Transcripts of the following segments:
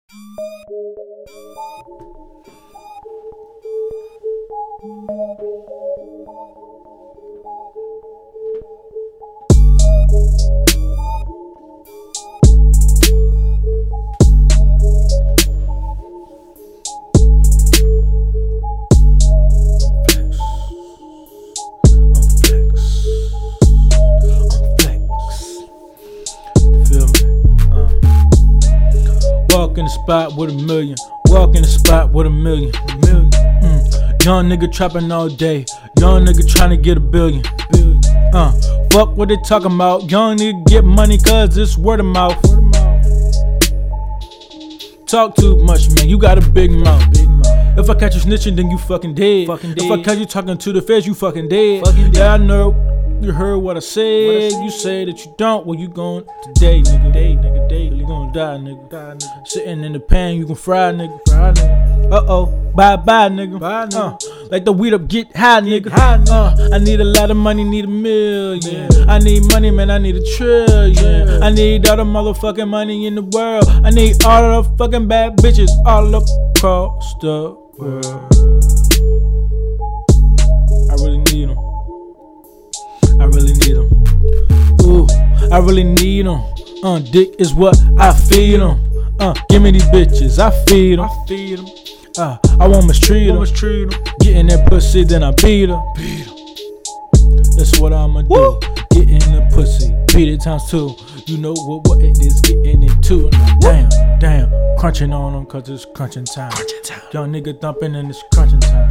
Walk in the spot with a million. Walk in the spot with a million. Young nigga trapping all day. Young nigga trying to get a billion. Fuck what they talking about. Young nigga get money cause it's word of mouth. Talk too much, man. You got a big mouth. If I catch you snitching, then you fucking dead. If I catch you talking to the feds, you fucking dead. Yeah, I know. You heard what I said. You say that you don't. Well, you gon' today, nigga. Day. You gon' die, nigga. Sitting in the pan, you gon' fry, nigga. Bye, nigga. Like the weed up, get high, nigga. I need a lot of money, need a million. I need money, man, I need a trillion. I need all the motherfucking money in the world. I need all the fucking bad bitches all across the world. I really need them. I really need them. Ooh, I really need them. Dick is what I feed them. Give me these bitches, I feed them. I want mistreat them. Get in that pussy, then I beat her. That's what I'ma do. Get in the pussy, beat it times two. You know what it is, getting it too. Damn, crunching on them cause it's crunching time. Young nigga thumping and it's crunching time.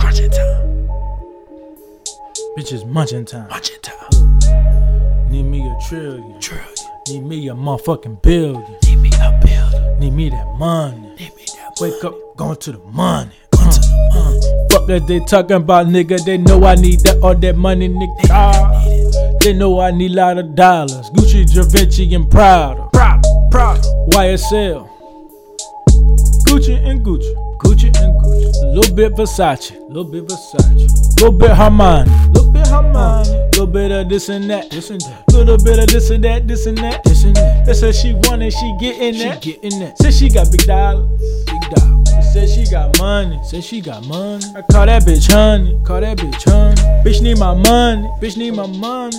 Bitches munching time. Need me a trillion. Need me a motherfucking billion. Need me that money. Wake up, going to the money. Fuck that they talking about, nigga. They know I need that all that money, nigga. They know I need a lot of dollars. Gucci, Givenchy, and Prada. YSL. Gucci and Gucci. A little bit Versace. A little bit Armani. Little bit of this and that. Little bit of this and that. That's what she want and she getting that. Said she got big dollars. Said she got money. I call that bitch honey. Bitch need my money. Bitch need my money.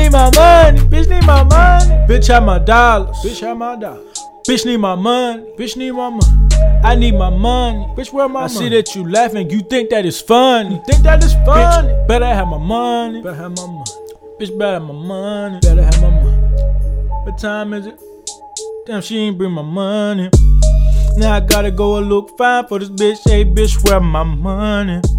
Bitch have my dollars. Bitch need my money. I need my money. Bitch, where my money? I see that you laughing. You think that is funny. Bitch, better have my money. Bitch, better have my money. What time is it? Damn, she ain't bring my money. Now I gotta go and look fine for this bitch. Hey, bitch, where my money?